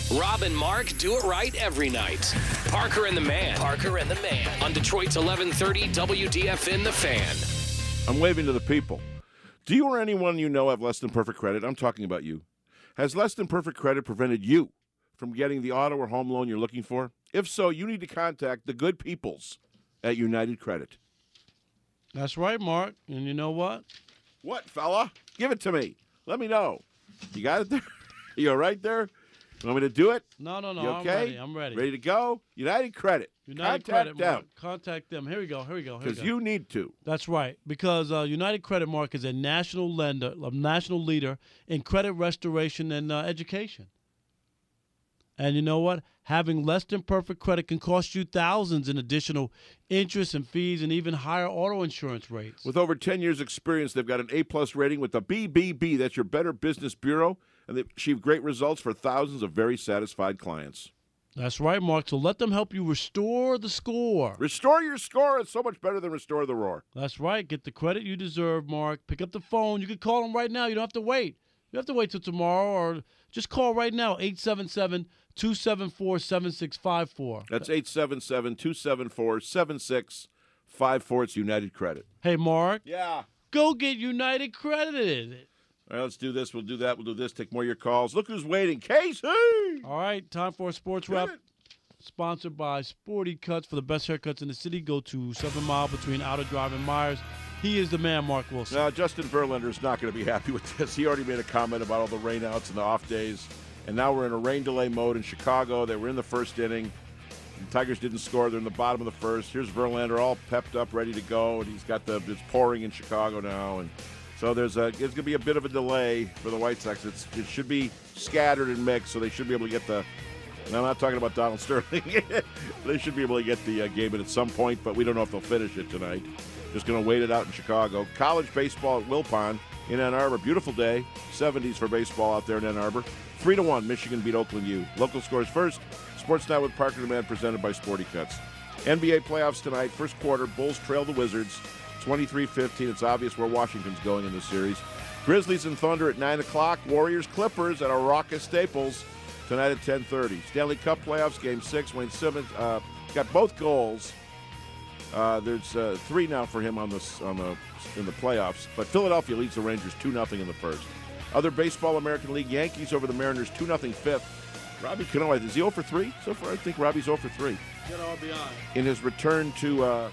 Rob and Mark do it right every night. Parker and the Man. Parker and the Man. On Detroit's 1130 WDFN The Fan. I'm waving to the people. Do you or anyone you know have less than perfect credit? I'm talking about you. Has less than perfect credit prevented you from getting the auto or home loan you're looking for? If so, you need to contact the good peoples at United Credit. That's right, Mark. And you know what? What, fella? Give it to me. Let me know. You got it there? You all right there? You want me to do it? No. You okay? I'm ready. Ready to go? United Credit. United Credit, Mark. Contact them. Here we go. Because you need to. That's right. Because United Credit, Mark, is a national lender, a national leader in credit restoration and education. And you know what? Having less than perfect credit can cost you thousands in additional interest and fees and even higher auto insurance rates. With over 10 years' experience, they've got an A-plus rating with the BBB. That's your Better Business Bureau. And they've achieved great results for thousands of very satisfied clients. That's right, Mark. So let them help you restore the score. Restore your score. It's so much better than restore the roar. That's right. Get the credit you deserve, Mark. Pick up the phone. You can call them right now. You don't have to wait. You have to wait till tomorrow, or just call right now, 877-274-7654. That's 877-274-7654. It's United Credit. Hey, Mark. Yeah. Go get United credited. All right, let's do this. We'll do that. We'll do this. Take more of your calls. Look who's waiting. Casey! All right, time for a sports wrap. Sponsored by Sporty Cuts. For the best haircuts in the city, go to 7 Mile between Outer Drive and Myers. He is the man, Mark Wilson. Now, Justin Verlander is not going to be happy with this. He already made a comment about all the rainouts and the off days. And now we're in a rain delay mode in Chicago. They were in the first inning. The Tigers didn't score. They're in the bottom of the first. Here's Verlander all pepped up, ready to go. And he's got it's pouring in Chicago now. And so it's going to be a bit of a delay for the White Sox. It should be scattered and mixed, so they should be able to get the. And I'm not talking about Donald Sterling. They should be able to get the game in at some point, but we don't know if they'll finish it tonight. Just going to wait it out in Chicago. College baseball at Wilpon in Ann Arbor. Beautiful day. 70s for baseball out there in Ann Arbor. 3-1, Michigan beat Oakland U. Local scores first. Sports Night with Parker and the Man presented by Sporty Cuts. NBA playoffs tonight. First quarter, Bulls trail the Wizards 23-15. It's obvious where Washington's going in this series. Grizzlies and Thunder at 9 o'clock. Warriors Clippers at a raucous Staples tonight at 10:30. Stanley Cup playoffs, Game 6. Wayne Simmons got both goals. There's 3 now for him in the playoffs. But Philadelphia leads the Rangers 2-0 in the first. Other baseball, American League, Yankees over the Mariners 2-0 fifth. Robbie Cano, is he 0 for 3 so far? I think Robbie's 0 for 3. I'll be honest. In his return to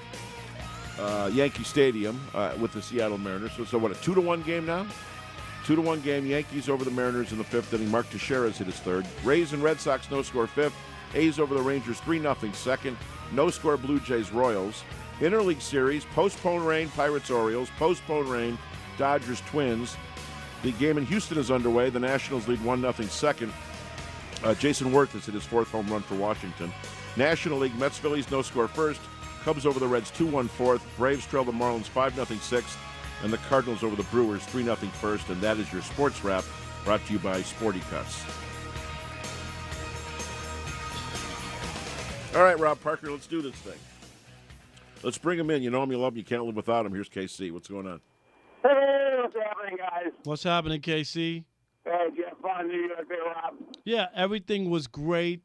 Yankee Stadium with the Seattle Mariners. So what, a 2-1 game now? 2-1 game, Yankees over the Mariners in the fifth inning. Mark Teixeira's hit his third. Rays and Red Sox, no score fifth. A's over the Rangers 3-0 second. No score Blue Jays Royals. Interleague series, postponed rain, Pirates Orioles. Postponed rain, Dodgers Twins. The game in Houston is underway. The Nationals lead 1-0 second. Jason Worth has hit his 4th home run for Washington. National League, Mets Phillies, no score first. Cubs over the Reds 2-1 fourth. Braves trail the Marlins 5-0 sixth. And the Cardinals over the Brewers 3-0 first. And that is your sports wrap brought to you by Sporty Cuts. All right, Rob Parker, let's do this thing. Let's bring him in. You know him, you love him, you can't live without him. Here's KC. What's going on? Hey, what's happening, guys? What's happening, KC? Hey, did you have fun in New York, Rob? Yeah, everything was great.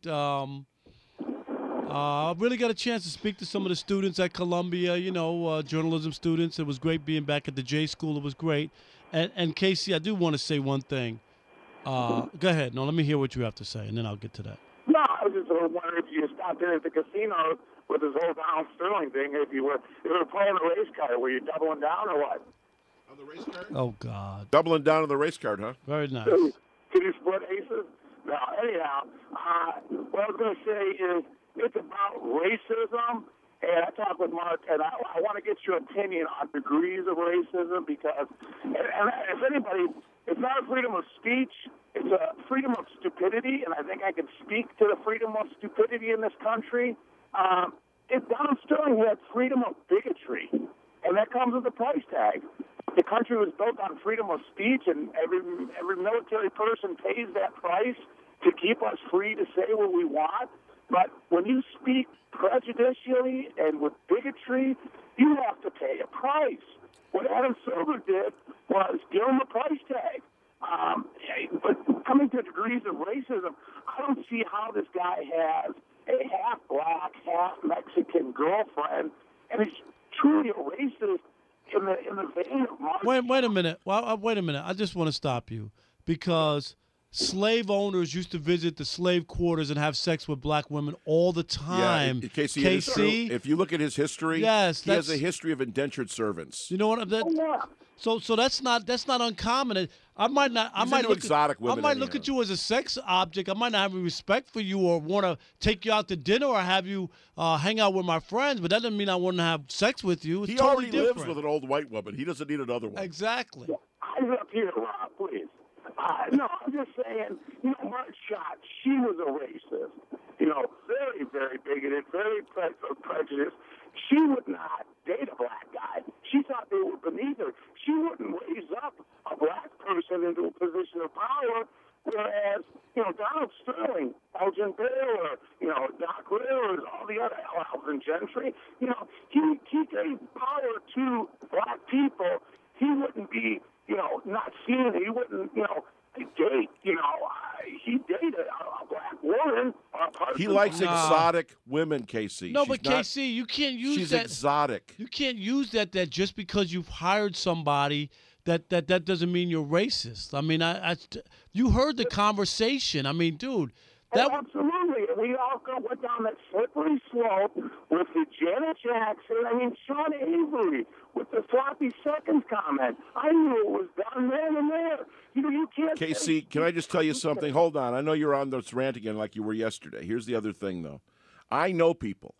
I really got a chance to speak to some of the students at Columbia, journalism students. It was great being back at the J School. It was great. And Casey, I do want to say one thing. Go ahead. No, let me hear what you have to say, and then I'll get to that. No, I was just wondering if you stopped in at the casino with this whole Donald Sterling thing. If you were playing the race card, were you doubling down or what? On the race card? Oh, God. Doubling down on the race card, huh? Very nice. Can you split aces? No, anyhow, what I was going to say is it's about racism. And I talked with Mark, and I want to get your opinion on degrees of racism because, and if anybody, it's not a freedom of speech, it's a freedom of stupidity, and I think I can speak to the freedom of stupidity in this country. If Donald Sterling had freedom of bigotry, and that comes with a price tag. The country was built on freedom of speech, and every military person pays that price to keep us free to say what we want. But when you speak prejudicially and with bigotry, you have to pay a price. What Adam Silver did was give him a price tag. But coming to degrees of racism, I don't see how this guy has a half black, half Mexican girlfriend, and he's truly a racist in the vein of Mark. Wait a minute. Well, wait a minute. I just want to stop you because slave owners used to visit the slave quarters and have sex with black women all the time. Yeah, Casey, it is true. If you look at his history, yes, he has a history of indentured servants. You know what? So that's not uncommon. I might look at you as a sex object. I might not have any respect for you or want to take you out to dinner or have you hang out with my friends, but that doesn't mean I want to have sex with you. It's he totally already different. lives with an old white woman. He doesn't need another one. Exactly. Eyes up here, Rob, please. No, I'm just saying, Mark Schott, she was a racist. Very, very bigoted, very prejudiced. She would not date a black guy. She thought they were beneath her. She wouldn't raise up a black person into a position of power, whereas, Donald Sterling, Elgin Baylor, Doc Rivers, all the other Alvin Gentry, he gave power to black people. He wouldn't be, not seen. He wouldn't, date, he dated a black woman. He likes exotic women, Casey. No, but Casey, you can't use she's that. She's exotic. You can't use that just because you've hired somebody that doesn't mean you're racist. I mean, you heard the conversation. I mean, dude. Absolutely. We all went down that slippery slope with the Janet Jackson. I mean, Sean Avery with the sloppy seconds comment. I knew it was done then and there. You can't. Casey, can I just tell you something? Hold on. I know you're on this rant again like you were yesterday. Here's the other thing, though. I know people.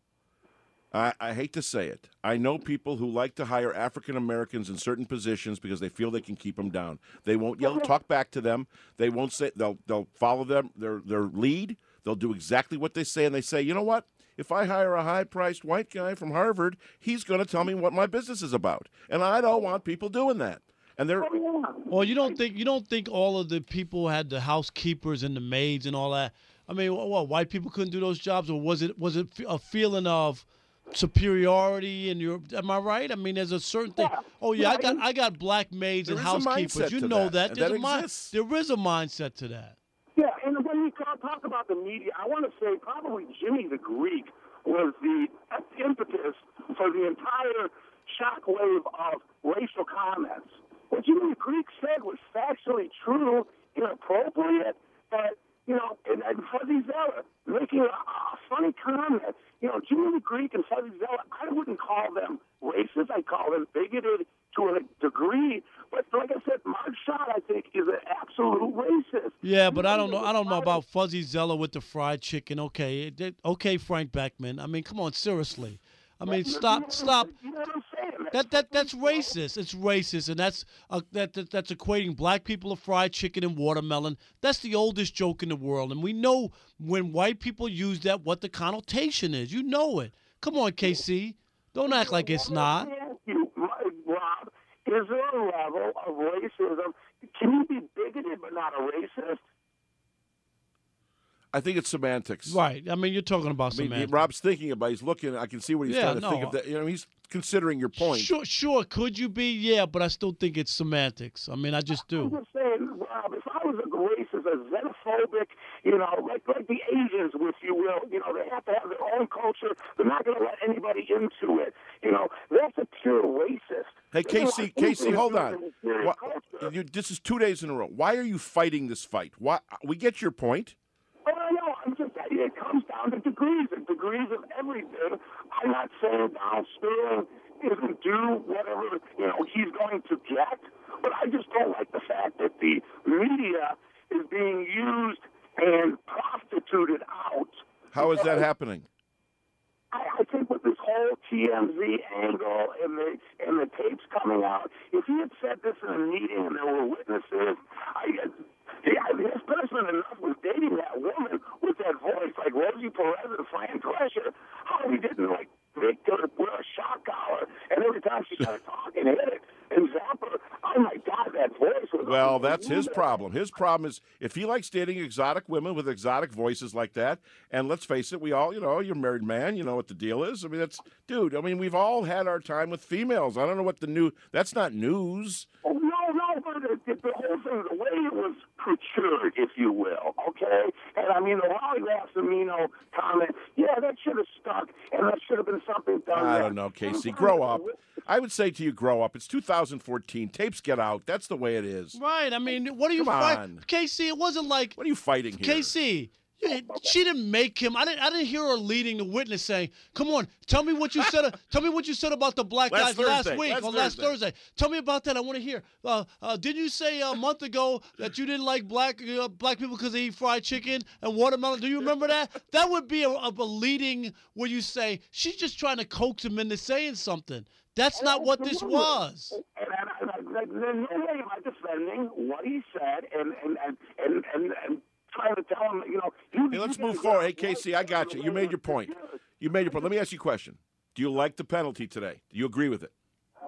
I hate to say it. I know people who like to hire African Americans in certain positions because they feel they can keep them down. They won't yell, talk back to them. They won't say. They'll follow them their lead. They'll do exactly what they say, and they say, you know what? If I hire a high-priced white guy from Harvard, he's going to tell me what my business is about, and I don't want people doing that. And they're well. You don't think all of the people had the housekeepers and the maids and all that? I mean, what white people couldn't do those jobs, or was it a feeling of superiority? And am I right? I mean, there's a certain thing. Oh yeah, I got black maids and housekeepers. You know that. There is a mindset to that. Yeah, and when we talk about the media, I want to say probably Jimmy the Greek was the impetus for the entire shockwave of racial comments. What Jimmy the Greek said was factually true, inappropriate, but and Fuzzy Zoeller making a funny comment. Jimmy the Greek and Fuzzy Zoeller, I wouldn't call them racist. I call them bigoted to a degree. But like I said, Mark Schott, I think, is an absolute racist. Yeah, but I don't know about Fuzzy Zoeller with the fried chicken. Okay, Frank Beckman. I mean, come on, seriously. I mean, stop. You know what I'm saying? That's racist. It's racist, and that's equating black people to fried chicken and watermelon. That's the oldest joke in the world, and we know when white people use that what the connotation is. You know it. Come on, KC. Don't act like it's not. Rob, is there a level of racism? Can you be bigoted but not a racist? I think it's semantics. Right. I mean, you're talking about semantics. Rob's thinking about. He's looking. I can see what he's trying to think of. That. He's considering your point. Sure. Could you be? Yeah, but I still think it's semantics. I mean, I just do. I'm just saying, Rob. If I was a racist, a xenophobic, like the Asians, if you will, they have to have their own culture. They're not going to let anybody into it. That's a pure racist. Hey, Casey, hold on. This is 2 days in a row. Why are you fighting this fight? Why? We get your point. Oh, I know. It comes down to degrees of everything. I'm not saying Donald Sterling isn't due whatever, he's going to get, but I just don't like the fact that the media is being used and prostituted out. How is that happening? I think with this whole TMZ angle and the tapes coming out, if he had said this in a meeting and there were witnesses, his punishment enough was dating that woman with that voice like Rosie Perez and Fran Drescher. How he didn't make her wear a shock collar, and every time she started talking, hit it. And Zapper, oh my God, that voice was. Well, that's his problem. His problem is if he likes dating exotic women with exotic voices like that, and let's face it, we all, you're a married man, you know what the deal is. I mean, we've all had our time with females. I don't know what that's not news. Oh, no, but the whole thing, the way it was procured, if you will, okay? And I mean, the Wally Rassamino comment, yeah, that should have stuck, and that should have been something done. I don't know, Casey. Grow up. I would say to you, grow up. It's 2014. Tapes get out. That's the way it is. Right. I mean, what are you fighting? Casey, it wasn't like. What are you fighting here? Casey. She didn't make him. I didn't hear her leading the witness saying, "Come on, tell me what you said. Tell me what you said about the black guys last week or last Thursday. Tell me about that. I want to hear. Didn't you say a month ago that you didn't like black people because they eat fried chicken and watermelon? Do you remember that? That would be a leading where you say she's just trying to coax him into saying something. That's not what this was. And no way am I defending what he said and trying to tell him, Hey, let's move forward. Hey, Casey, I got you. You made your point. Let me ask you a question. Do you like the penalty today? Do you agree with it?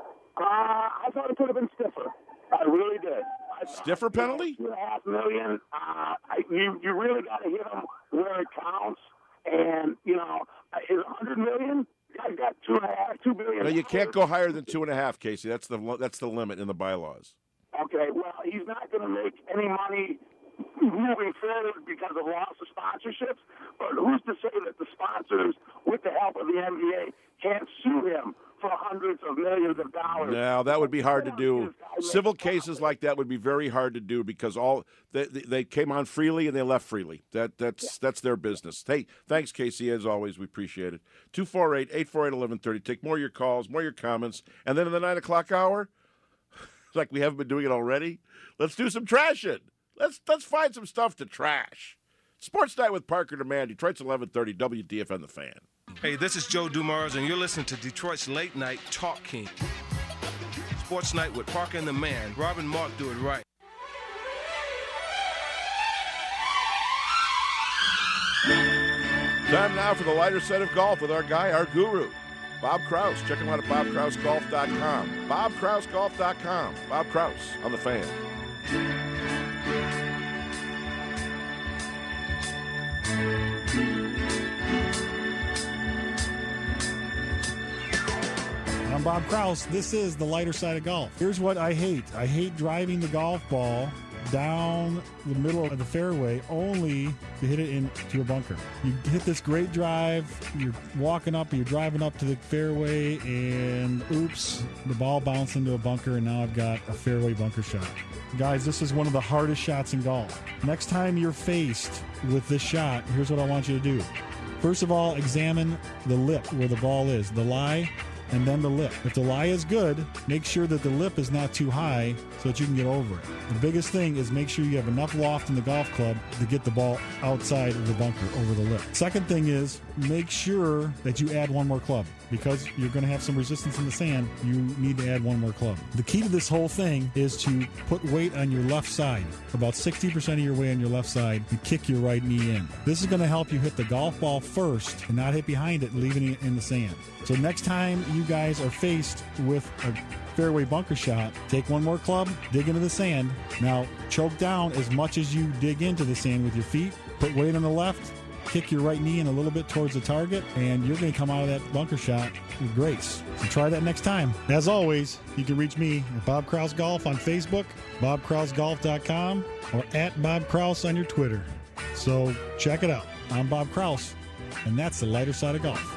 I thought it could have been stiffer. I really did. Stiffer penalty? $2.5 million. You really got to hit him where it counts. And, is $100 million? I got $2 billion. No, you can't go higher than 2.5, Casey. That's the limit in the bylaws. Okay, well, he's not going to make any money moving forward because of loss of sponsorships, but who's to say that the sponsors, with the help of the NBA, can't sue him for hundreds of millions of dollars? No, that would be hard to do. Civil cases like that would be very hard to do because they came on freely and they left freely. That's their business. Hey, thanks, Casey. As always, we appreciate it. 248-848-1130. Take more of your calls, more of your comments, and then in the 9 o'clock hour, like we haven't been doing it already, let's do some trashing. Let's find some stuff to trash. Sports Night with Parker and Man, Detroit's 1130, WDFN The Fan. Hey, this is Joe Dumars, and you're listening to Detroit's Late Night Talk King. Sports Night with Parker and the Man. Rob and Mark do it right. Time now for the lighter side of golf with our guy, our guru, Bob Kraus. Check him out at bobkrausgolf.com. bobkrausgolf.com. Bob Kraus on The Fan. I'm Bob Kraus. This is the lighter side of golf. Here's what I hate. I hate driving the golf ball down the middle of the fairway only to hit it into a bunker. You hit this great drive, you're walking up, you're driving up to the fairway, and oops, the ball bounced into a bunker, and now I've got a fairway bunker shot. Guys, this is one of the hardest shots in golf. Next time you're faced with this shot, here's what I want you to do. First of all, examine the lip where the ball is, the lie, and then the lip. If the lie is good, make sure that the lip is not too high so that you can get over it. The biggest thing is make sure you have enough loft in the golf club to get the ball outside of the bunker over the lip. Second thing is make sure that you add one more club. Because you're going to have some resistance in the sand, you need to add one more club. The key to this whole thing is to put weight on your left side. About 60% of your weight on your left side, and kick your right knee in. This is going to help you hit the golf ball first and not hit behind it, leaving it in the sand. So next time you guys are faced with a fairway bunker shot, take one more club, dig into the sand. Now, choke down as much as you dig into the sand with your feet. Put weight on the left, kick your right knee in a little bit towards the target, and you're going to come out of that bunker shot with grace. So try that next time. As always, you can reach me at Bob Kraus Golf on Facebook, bobkrausgolf.com, or at Bob Kraus on your Twitter. So check it out. I'm Bob Kraus, and that's the lighter side of golf.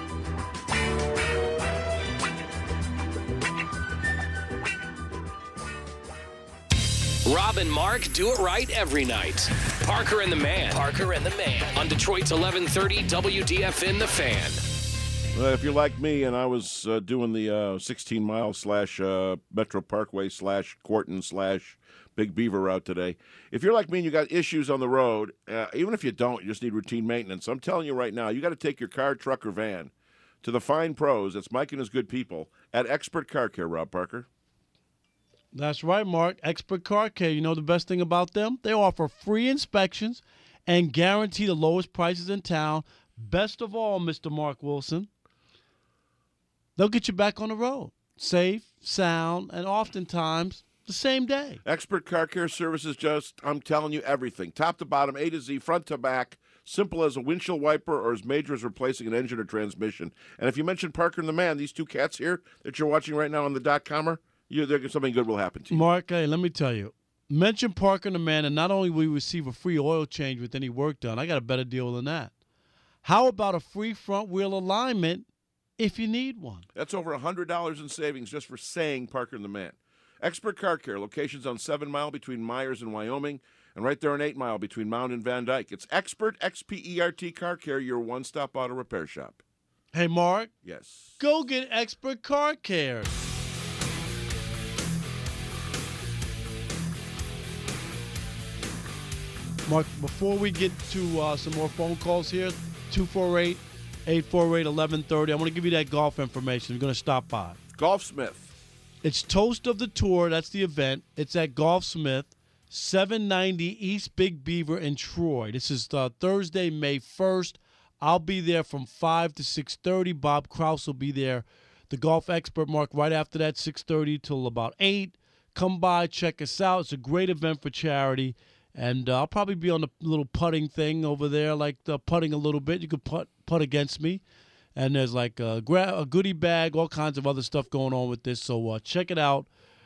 Rob and Mark do it right every night. Parker and the Man. Parker and the Man. On Detroit's 1130 WDFN The Fan. If you're like me and I was doing the 16-mile / Metro Parkway / Corton / Big Beaver route today, if you're like me and you got issues on the road, even if you don't, you just need routine maintenance, I'm telling you right now, you got to take your car, truck, or van to the fine pros, that's Mike and his good people, at Expert Car Care, Rob Parker. That's right, Mark. Expert Car Care. You know the best thing about them? They offer free inspections and guarantee the lowest prices in town. Best of all, Mr. Mark Wilson, they'll get you back on the road. Safe, sound, and oftentimes the same day. Expert Car Care services just, I'm telling you, everything. Top to bottom, A to Z, front to back. Simple as a windshield wiper or as major as replacing an engine or transmission. And if you mention Parker and the Man, these two cats here that you're watching right now on the .comer, something good will happen to you. Mark, hey, let me tell you, Mention Parker and the Man, and not only will you receive a free oil change with any work done, I got a better deal than that. How about a free front wheel alignment if you need one? That's over $100 in savings just for saying Parker and the Man. Expert Car Care, locations on 7 Mile between Myers and Wyoming, and right there on 8 Mile between Mound and Van Dyke. It's Expert, X-P-E-R-T Car Care, your one-stop auto repair shop. Hey, Mark. Yes. Go get Expert Car Care. Mark, before we get to some more phone calls here, 248-848-1130, I want to give you that golf information. We're going to stop by. Golfsmith. It's Toast of the Tour. That's the event. It's at Golfsmith, 790 East Big Beaver in Troy. This is Thursday, May 1st. I'll be there from 5 to 6:30. Bob Kraus will be there, the golf expert, Mark, right after that, 6:30 till about 8. Come by, check us out. It's a great event for charity. And I'll probably be on the little putting thing over there, like putting a little bit. You could putt against me. And there's like a goodie bag, all kinds of other stuff going on with this. So check it out.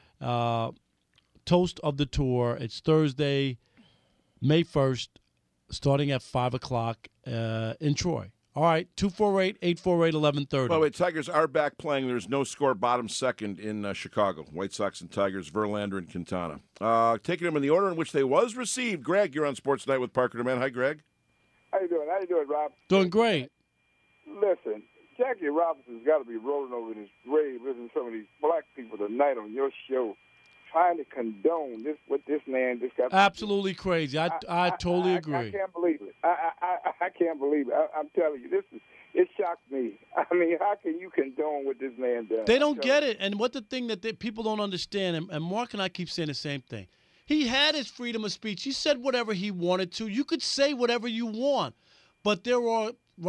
Toast of the Tour. It's Thursday, May 1st, starting at 5 o'clock in Troy. All right, 248-848-1130. By the way, Tigers are back playing. There's no score, bottom second in Chicago. White Sox and Tigers, Verlander and Quintana. Taking them in the order in which they was received. Greg, you're on Sports Night with Parker and the Man. Hi, Greg. How you doing? How you doing, Rob? Doing great. Listen, Jackie Robinson's got to be rolling over in his grave listening to some of these black people tonight on your show, trying to condone this what this man just got. Absolutely crazy. I totally agree. I can't believe it. I can't believe it. I'm telling you, it shocked me. I mean, how can you condone what this man does? They don't get it. And what the thing that people don't understand, and Mark and I keep saying the same thing. He had his freedom of speech. He said whatever he wanted to. You could say whatever you want, but there are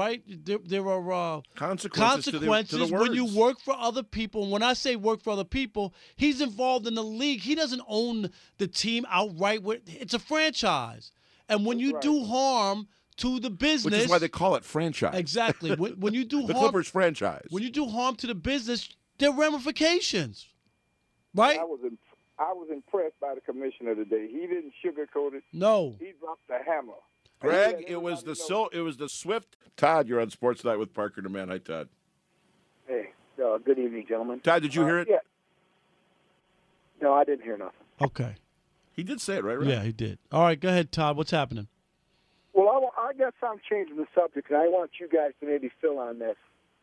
consequences to the when you words. work for other people. And when I say work for other people, he's involved in the league. He doesn't own the team outright. It's a franchise. And when you do harm to the business, which is why they call it franchise. Exactly. When you do the harm, Clippers franchise. When you do harm to the business, there are ramifications. Right? I was impressed by the commissioner today. He didn't sugarcoat it. No. He dropped the hammer. Greg, it was the Swift. Todd, you're on Sports Night with Parker and the Man. Hi, Todd. Hey, good evening, gentlemen. Todd, did you hear it? Yeah. No, I didn't hear nothing. Okay. He did say it, right? Yeah, he did. All right, go ahead, Todd. What's happening? Well, I guess I'm changing the subject, and I want you guys to maybe fill on this.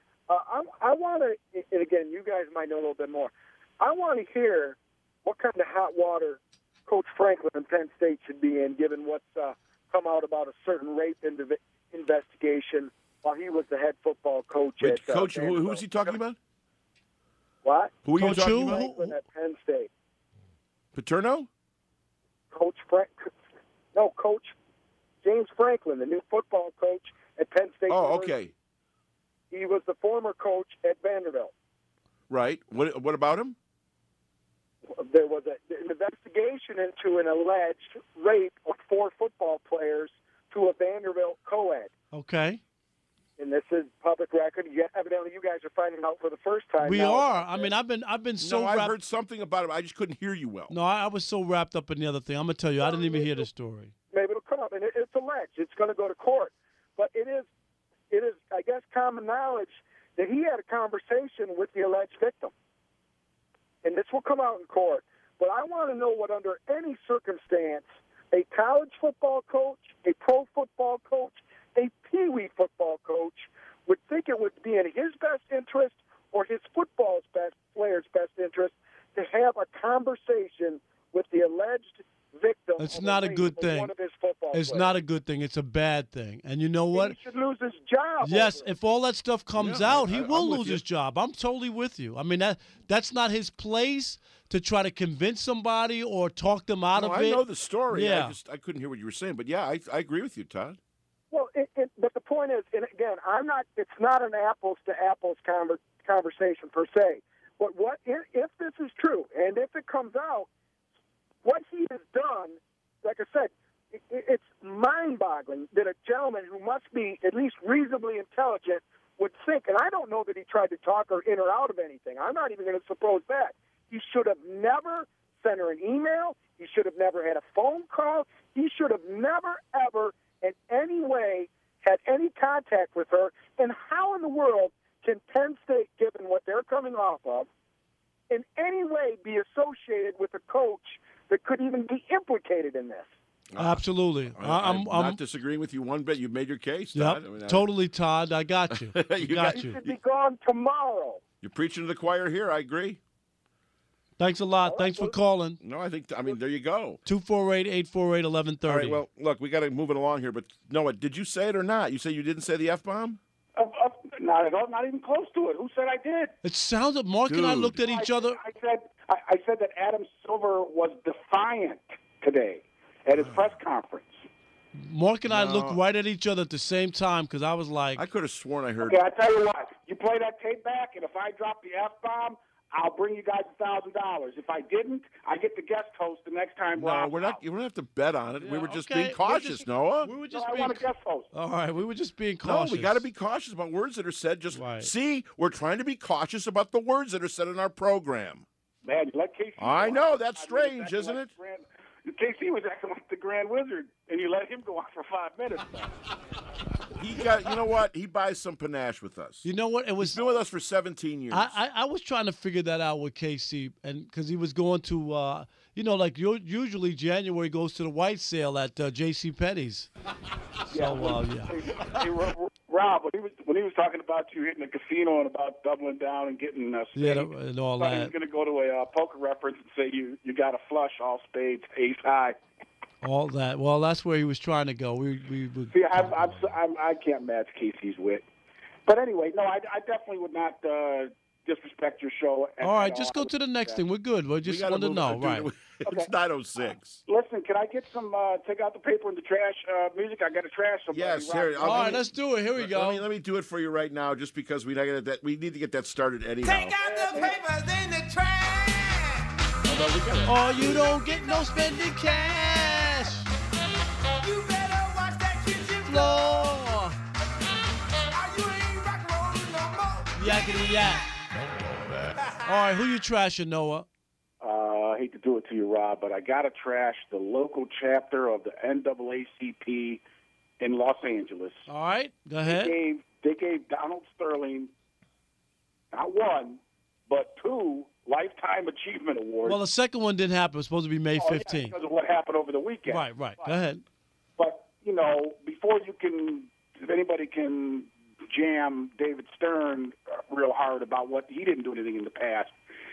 I want to, and again, you guys might know a little bit more. I want to hear what kind of hot water Coach Franklin and Penn State should be in, given what's come out about a certain rape investigation while he was the head football coach. Wait, Coach, who's he talking about? What? Who are you talking about? about? Franklin at Penn State. Paterno? Coach James Franklin, the new football coach at Penn State. Oh, okay. He was the former coach at Vanderbilt. Right. What about him? There was an investigation into an alleged rape of 4 football players to a Vanderbilt co-ed. Okay. And this is public record. Evidently, you guys are finding out for the first time. We now. are. I mean, I've been so. No, I've heard something about it. I just couldn't hear you well. No, I was so wrapped up in the other thing. I'm gonna tell you, I didn't even hear the story. Maybe it'll come up, and it's alleged. It's going to go to court, but it is, I guess, common knowledge that he had a conversation with the alleged victim, and this will come out in court. But I want to know what, under any circumstance, a college football coach, a pro football coach, a peewee football coach would think it would be in his best interest or his football's player's best interest to have a conversation with the alleged victim. It's not a good thing. One of his football It's players. not a good thing. It's a bad thing. And you know what? He should lose his job. Yes, over it. if all that stuff comes Yeah, out, he will I'm with lose you. his job. I'm totally with you. I mean, that's not his place to try to convince somebody or talk them out of I it. know the story. Yeah. I couldn't hear what you were saying. But, yeah, I agree with you, Todd. Well, but the point is, and again, it's not an apples to apples conversation per se. But what if this is true, and if it comes out, what he has done, like I said, it's mind-boggling that a gentleman who must be at least reasonably intelligent would think, and I don't know that he tried to talk her in or out of anything. I'm not even going to suppose that. He should have never sent her an email. He should have never had a phone call. He should have never, ever, in any way, had any contact with her. And how in the world can Penn State, given what they're coming off of, in any way be associated with a coach that could even be implicated in this? Absolutely. I'm not disagreeing with you one bit. You've made your case, Todd. Yep, totally, Todd. I got you. You got He you. should be gone tomorrow. You're preaching to the choir here. I agree. Thanks a lot. All right, Thanks for calling. No, there you go. 248-848-1130. All right, well, look, we got to move it along here. But, Noah, did you say it or not? You say you didn't say the F-bomb? Not at all. Not even close to it. Who said I did? It sounds like Mark and I Dude. looked at each other. I said that Adam Silver was defiant today at his press conference. Mark and I looked right at each other at the same time because I was like, I could have sworn I heard. Okay, I tell you what. You play that tape back, and if I drop the F-bomb, I'll bring you guys $1,000. If I didn't, I get the guest host the next time. No, Rob's we're not. out. You don't have to bet on it. We were just okay, being cautious, Noah. We were No, just I being want a guest host. all right. We were just being No, cautious. we got to be cautious about words that are said. Just Right. see, we're trying to be cautious about the words that are said in our program. Man, you let Casey. I go know on. that's I mean, strange, acting isn't like it? Casey was acting like the Grand Wizard, and you let him go on for 5 minutes. He got. You know what? He buys some panache with us. You know what? It He's was. been with us for 17 years. I was trying to figure that out with KC, and because he was going to, like usually January goes to the white sale at J.C. Penney's. So yeah. Hey, Rob, when he was talking about you hitting a casino and about doubling down and getting Yeah, and all he was that. going to go to a poker reference and say you got a flush, all spades, ace high. All that. Well, that's where he was trying to go. We See, I can't match Casey's wit. But anyway, no, I definitely would not disrespect your show. all right, just go to the next thing. We're good. We just gotta wanted to move know, on, right? dude. It's 9:06. Listen, can I get some take out the paper and the trash music? I got to trash somebody. Yes, Rob. here. All right, let's do it. Here we go. Let me do it for you right now, just because we need to get that started anyhow. Take out the papers in the trash. Although we gotta- Oh, you don't get no spending cash. You better watch that kitchen Floor. or you ain't rock rolling no more. Yakety yak. All right, who you trashing, Noah? I hate to do it to you, Rob, but I got to trash the local chapter of the NAACP in Los Angeles. All right, go ahead. They gave Donald Sterling not one, but 2 Lifetime Achievement Awards. Well, the second one didn't happen. It was supposed to be May 15th. Yeah, because of what happened over the weekend. Right. Go ahead. But, before if anybody can jam David Stern real hard about what he didn't do anything in the past,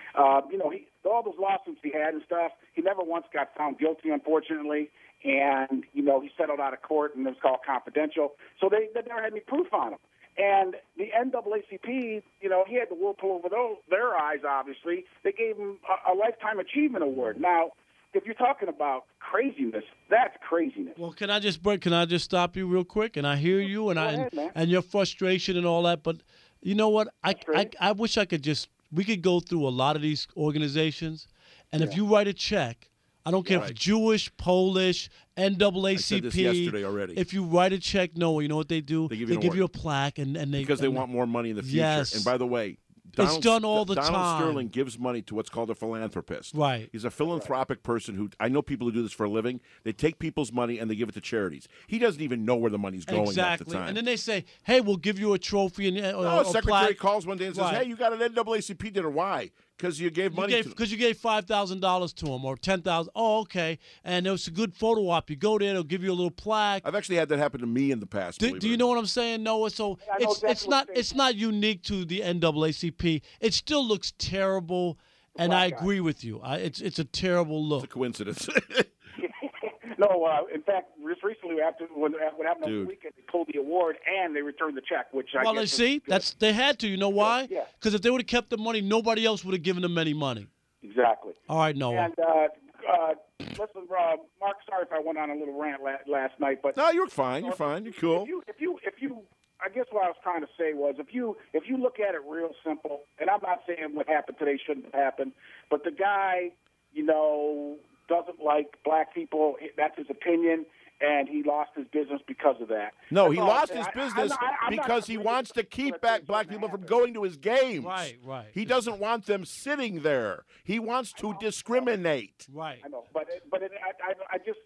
all those lawsuits he had and stuff, he never once got found guilty, unfortunately. And, he settled out of court, and it was called confidential. So they never had any proof on him. And the NAACP, he had the wool pull over their eyes, obviously. They gave him a Lifetime Achievement Award. Now, if you're talking about craziness, that's craziness. Well, can I just stop you real quick? And I hear you and your frustration and all that, but you know what? I wish we could go through a lot of these organizations, and if you write a check, I don't care if it's Jewish, Polish, NAACP. I said this yesterday already. If you write a check, Noah, you know what they do? They give you a plaque, and because they want more money in the future. Yes. And by the way, It's done all the Donald time. Sterling gives money to what's called a philanthropist. Right. He's a philanthropic person who I know people who do this for a living. They take people's money and they give it to charities. He doesn't even know where the money's going at the time. And then they say, "Hey, we'll give you a trophy and a secretary plaque." calls one day and says, Right. "Hey, you got an NAACP dinner? Why? Because you gave money to them." Because you gave $5,000 to him or $10,000. Oh, okay. And it was a good photo op. You go there, they'll give you a little plaque. I've actually had that happen to me in the past. Do you know what I'm saying, Noah? So I know exactly it's not unique to the NAACP. It still looks terrible, and I agree with you. It's a terrible look. It's a coincidence. No, in fact, just recently after what happened over Dude. the weekend, they pulled the award and they returned the check, which I Well, guess they is good. they had to. You know why? Yeah. Because if they would have kept the money, nobody else would have given them any money. Exactly. All right, Noah. And listen, Mark, sorry if I went on a little rant last night, but No, you're fine. You're fine. You're cool. If you, I guess what I was trying to say was, if you look at it real simple, and I'm not saying what happened today shouldn't have happened, but the guy, doesn't like black people. That's his opinion, and he lost his business because of that. No, That's he all lost I'm his saying. business I'm not because he wants to keep back black people from going to his games. Right. He doesn't want them sitting there. He wants to discriminate. Right. I know, but I just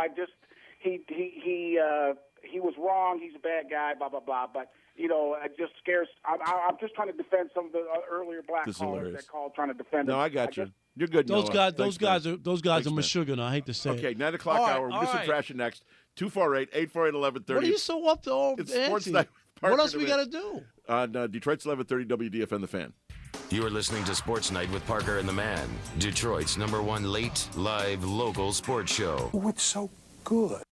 he was wrong. He's a bad guy. Blah blah blah. But it just scares. I'm just trying to defend some of the earlier black This is callers hilarious. that called trying to defend him. No, I got you. You're good. Those Noah. guys, Thanks, those guys man. are Meshuggah. I hate to say Okay, it. 9 o'clock All right, hour. We'll all do some right. trashing next. 248-848-1130. What are you so up to? All It's Sports antsy? Night with Parker What else and we the got to do? On Detroit's 1130 WDFN The Fan. You're listening to Sports Night with Parker and the Man, Detroit's #1 late, live, local sports show. What's so good?